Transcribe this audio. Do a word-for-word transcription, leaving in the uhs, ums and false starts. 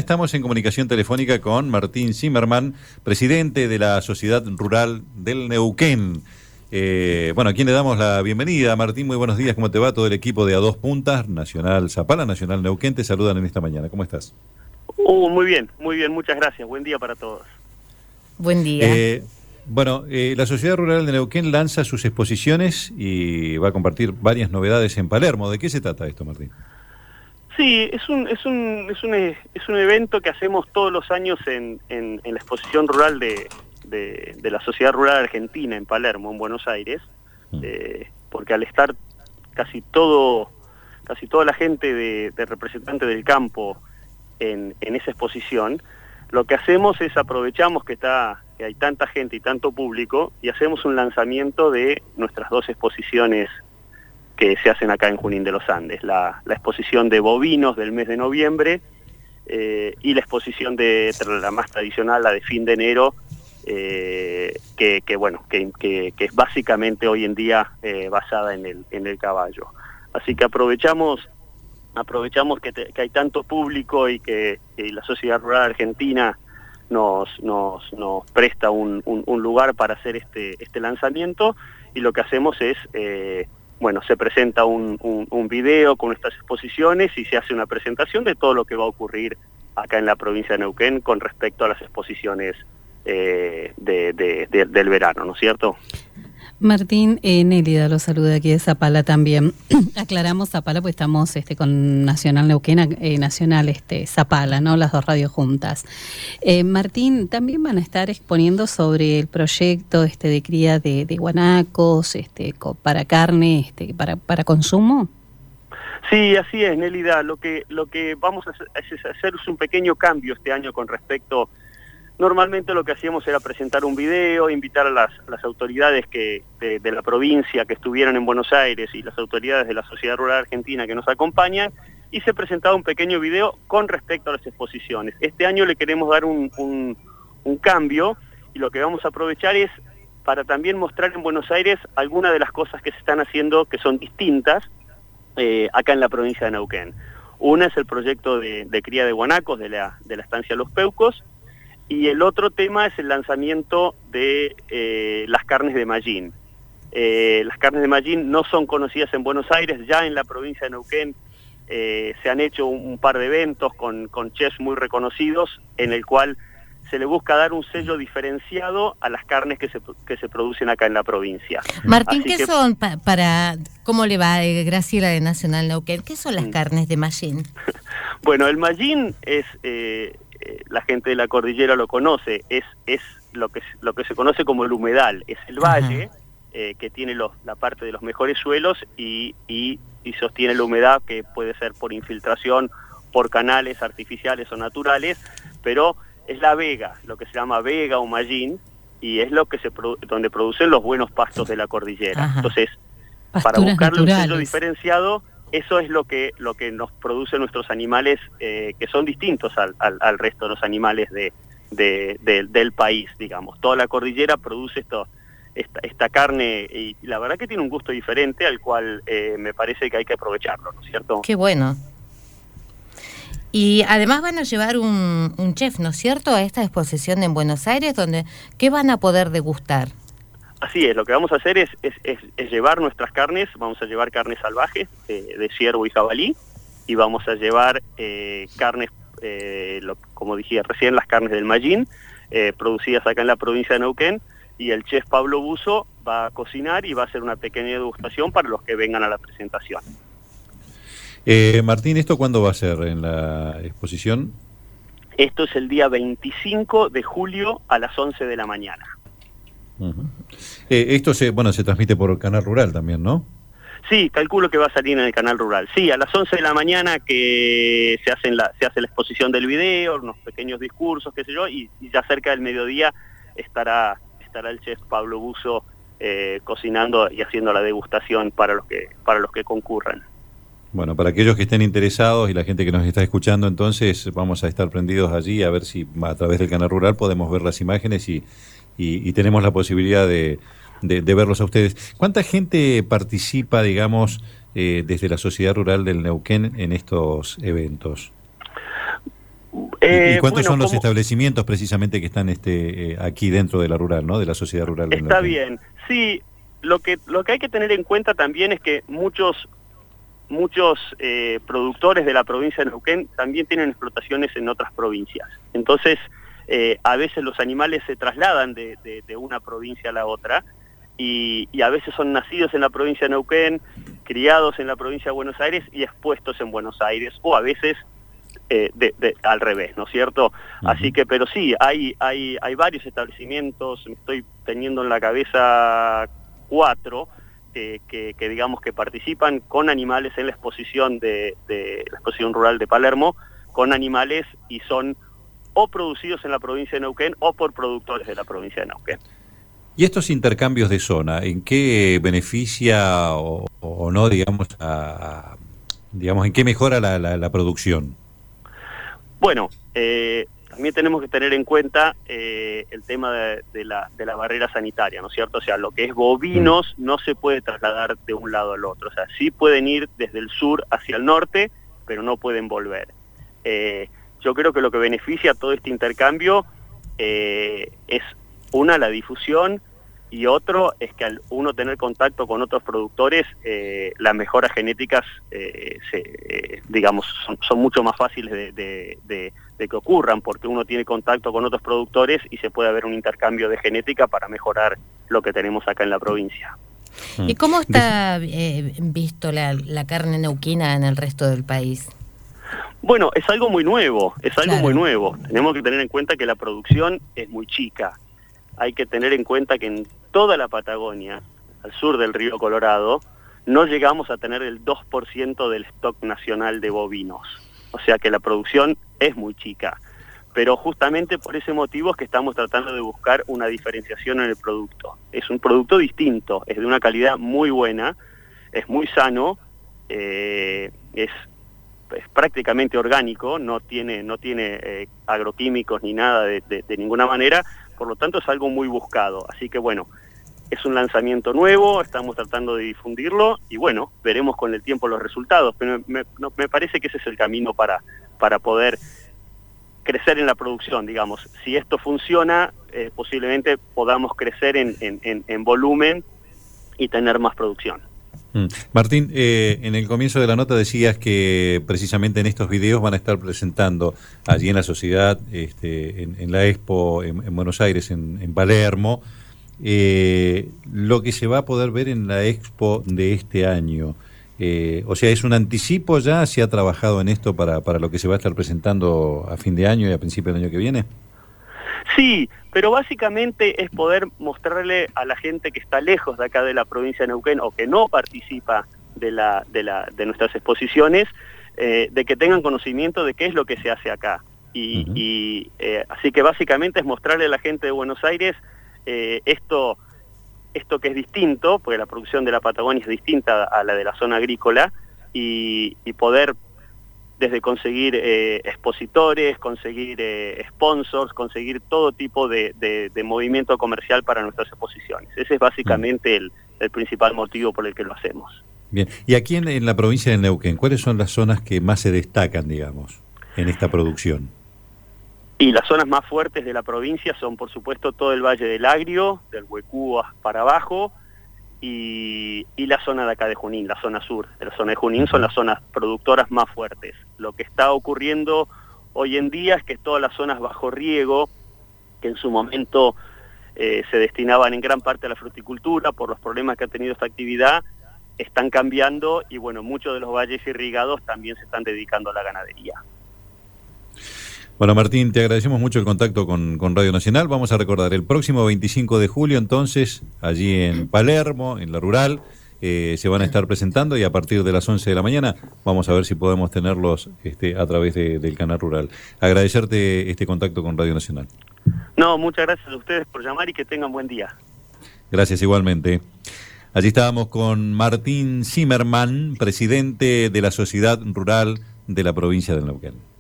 estamos en comunicación telefónica con Martín Zimmerman, presidente de la Sociedad Rural del Neuquén. Eh, bueno, a quien le damos la bienvenida. Martín, muy buenos días, ¿cómo te va? Todo el equipo de A Dos Puntas, Nacional Zapala, Nacional Neuquén, te saludan en esta mañana. ¿Cómo estás? Uh, muy bien, muy bien, muchas gracias. Buen día para todos. Buen día. Eh, bueno, eh, la Sociedad Rural de Neuquén lanza sus exposiciones y va a compartir varias novedades en Palermo. ¿De qué se trata esto, Martín? Sí, es un es un es un es un evento que hacemos todos los años en, en, en la exposición rural de, de, de la Sociedad Rural Argentina en Palermo, en Buenos Aires, mm. eh, porque al estar casi todo casi toda la gente de, de representantes del campo en, en esa exposición, lo que hacemos es aprovechamos que está que hay tanta gente y tanto público y hacemos un lanzamiento de nuestras dos exposiciones que se hacen acá en Junín de los Andes, la, la exposición de bovinos del mes de noviembre eh, y la exposición de la más tradicional, la de fin de enero, eh, que, que bueno, que, que, que es básicamente hoy en día eh, basada en el, en el caballo. Así que aprovechamos aprovechamos que, te, que hay tanto público y que, que la Sociedad Rural Argentina nos, nos, nos presta un, un, un lugar para hacer este, este lanzamiento, y lo que hacemos es eh, bueno, se presenta un, un, un video con estas exposiciones y se hace una presentación de todo lo que va a ocurrir acá en la provincia de Neuquén con respecto a las exposiciones eh, de, de, de, del verano, ¿no es cierto? Martín, eh, Nélida lo saluda aquí de Zapala también. Aclaramos Zapala, pues estamos este, con Nacional Neuquén, eh, Nacional este, Zapala, ¿no? Las dos radios juntas. Eh, Martín, también van a estar exponiendo sobre el proyecto este, de cría de, de guanacos este, para carne, este, para, para consumo. Sí, así es, Nélida. Lo que, lo que vamos a hacer es, hacer es un pequeño cambio este año con respecto. Normalmente lo que hacíamos era presentar un video, invitar a las, las autoridades que de, de la provincia que estuvieron en Buenos Aires y las autoridades de la Sociedad Rural Argentina que nos acompañan, y se presentaba un pequeño video con respecto a las exposiciones. Este año le queremos dar un, un, un cambio, y lo que vamos a aprovechar es para también mostrar en Buenos Aires algunas de las cosas que se están haciendo que son distintas eh, acá en la provincia de Neuquén. Una es el proyecto de, de cría de guanacos de la, de la estancia Los Peucos, y el otro tema es el lanzamiento de eh, las carnes de Mallín. Eh, las carnes de Mallín no son conocidas en Buenos Aires, ya en la provincia de Neuquén eh, se han hecho un, un par de eventos con, con chefs muy reconocidos, en el cual se le busca dar un sello diferenciado a las carnes que se, que se producen acá en la provincia. Martín, Así ¿qué que, son pa, para, cómo le va eh, Graciela de Nacional Neuquén? ¿Qué son las mm. carnes de Mallín? Bueno, el Mallín es... Eh, la gente de la cordillera lo conoce, es es lo que lo que se conoce como el humedal, es el valle eh, que tiene los, la parte de los mejores suelos y, y, y sostiene la humedad, que puede ser por infiltración, por canales artificiales o naturales, pero es la vega, lo que se llama vega o mallín, y es lo que se donde producen los buenos pastos de la cordillera. Ajá. Entonces, Pasturas para buscarle naturales. Un sello diferenciado, eso es lo que lo que nos produce nuestros animales, eh, que son distintos al, al, al resto de los animales de, de, de, del país, digamos. Toda la cordillera produce esto, esta, esta carne, y la verdad que tiene un gusto diferente, al cual eh, me parece que hay que aprovecharlo, ¿no es cierto? Qué bueno. Y además van a llevar un, un chef, ¿no es cierto?, a esta exposición en Buenos Aires, donde ¿qué van a poder degustar? Así es, lo que vamos a hacer es, es, es, es llevar nuestras carnes, vamos a llevar carnes salvajes eh, de ciervo y jabalí, y vamos a llevar eh, carnes, eh, lo, como dije recién, las carnes del Mallín, eh, producidas acá en la provincia de Neuquén, y el chef Pablo Buzo va a cocinar y va a hacer una pequeña degustación para los que vengan a la presentación. Eh, Martín, ¿esto cuándo va a ser en la exposición? Esto es el día veinticinco de julio a las once de la mañana. Uh-huh. Eh, esto se bueno se transmite por Canal Rural también, ¿no? Sí, calculo que va a salir en el Canal Rural. Sí, a las once de la mañana que se hacen la se hace la exposición del video, unos pequeños discursos, qué sé yo, y, y ya cerca del mediodía estará estará el chef Pablo Buzo eh, cocinando y haciendo la degustación para los que para los que concurran. Bueno, para aquellos que estén interesados y la gente que nos está escuchando, entonces vamos a estar prendidos allí a ver si a través del Canal Rural podemos ver las imágenes y Y, y tenemos la posibilidad de, de, de verlos a ustedes. ¿Cuánta gente participa, digamos, eh, desde la Sociedad Rural del Neuquén en estos eventos? Eh, ¿Y cuántos bueno, son los como... establecimientos precisamente que están este eh, aquí dentro de la rural, ¿no? De la sociedad rural del Está Neuquén? bien, sí. Lo que lo que hay que tener en cuenta también es que muchos muchos eh, productores de la provincia de Neuquén también tienen explotaciones en otras provincias. Entonces, eh, a veces los animales se trasladan de, de, de una provincia a la otra y, y a veces son nacidos en la provincia de Neuquén, criados en la provincia de Buenos Aires y expuestos en Buenos Aires, o a veces eh, de, de, al revés, ¿no es cierto? Uh-huh. Así que, pero sí, hay, hay, hay varios establecimientos, me estoy teniendo en la cabeza cuatro, Que, que, que digamos que participan con animales en la exposición de, de la exposición rural de Palermo, con animales y son o producidos en la provincia de Neuquén o por productores de la provincia de Neuquén. ¿Y estos intercambios de zona, en qué beneficia o, o no, digamos, a, digamos, en qué mejora la, la, la producción? Bueno, eh, también tenemos que tener en cuenta eh, el tema de, de, la, de la barrera sanitaria, ¿no es cierto? O sea, lo que es bovinos no se puede trasladar de un lado al otro. O sea, sí pueden ir desde el sur hacia el norte, pero no pueden volver. Eh, yo creo que lo que beneficia todo este intercambio eh, es, una, la difusión, y otro es que al uno tener contacto con otros productores, eh, las mejoras genéticas, eh, se, eh, digamos, son, son mucho más fáciles de, de, de, de que ocurran, porque uno tiene contacto con otros productores y se puede haber un intercambio de genética para mejorar lo que tenemos acá en la provincia. ¿Y cómo está eh, visto la, la carne neuquina en el resto del país? Bueno, es algo muy nuevo, es algo Claro. muy nuevo. Tenemos que tener en cuenta que la producción es muy chica. Hay que tener en cuenta que en toda la Patagonia, al sur del río Colorado, no llegamos a tener el dos por ciento del stock nacional de bovinos. O sea que la producción es muy chica. Pero justamente por ese motivo es que estamos tratando de buscar una diferenciación en el producto. Es un producto distinto, es de una calidad muy buena, es muy sano, eh, es, es prácticamente orgánico, no tiene, no tiene eh, agroquímicos ni nada de, de, de ninguna manera. Por lo tanto es algo muy buscado, así que bueno, es un lanzamiento nuevo, estamos tratando de difundirlo y bueno, veremos con el tiempo los resultados, pero me, no, me parece que ese es el camino para, para poder crecer en la producción, digamos. Si esto funciona, eh, posiblemente podamos crecer en, en, en, en volumen y tener más producción. Mm. Martín, eh, en el comienzo de la nota decías que precisamente en estos videos van a estar presentando allí en la sociedad, este, en, en la Expo en, en Buenos Aires, en, en Palermo, eh, lo que se va a poder ver en la Expo de este año. Eh, o sea, ¿es un anticipo ya? ¿Se ha trabajado en esto para, para lo que se va a estar presentando a fin de año y a principio del año que viene? Sí, pero básicamente es poder mostrarle a la gente que está lejos de acá de la provincia de Neuquén o que no participa de, la, de, la, de nuestras exposiciones, eh, de que tengan conocimiento de qué es lo que se hace acá. Y, uh-huh. y eh, así que básicamente es mostrarle a la gente de Buenos Aires eh, esto, esto que es distinto, porque la producción de la Patagonia es distinta a la de la zona agrícola, y, y poder desde conseguir eh, expositores, conseguir eh, sponsors, conseguir todo tipo de, de, de movimiento comercial para nuestras exposiciones. Ese es básicamente el, el principal motivo por el que lo hacemos. Bien, y aquí en, en la provincia de Neuquén, ¿cuáles son las zonas que más se destacan, digamos, en esta producción? Y las zonas más fuertes de la provincia son, por supuesto, todo el Valle del Agrio, del Huecú para abajo, Y, y la zona de acá de Junín, la zona sur de la zona de Junín, son las zonas productoras más fuertes. Lo que está ocurriendo hoy en día es que todas las zonas bajo riego, que en su momento eh, se destinaban en gran parte a la fruticultura, por los problemas que ha tenido esta actividad, están cambiando y bueno, muchos de los valles irrigados también se están dedicando a la ganadería. Bueno, Martín, te agradecemos mucho el contacto con, con Radio Nacional. Vamos a recordar, el próximo veinticinco de julio, entonces, allí en Palermo, en la rural, eh, se van a estar presentando y a partir de las once de la mañana vamos a ver si podemos tenerlos este, a través de, del canal rural. Agradecerte este contacto con Radio Nacional. No, muchas gracias a ustedes por llamar y que tengan buen día. Gracias igualmente. Allí estábamos con Martín Zimmerman, presidente de la Sociedad Rural de la provincia de Neuquén.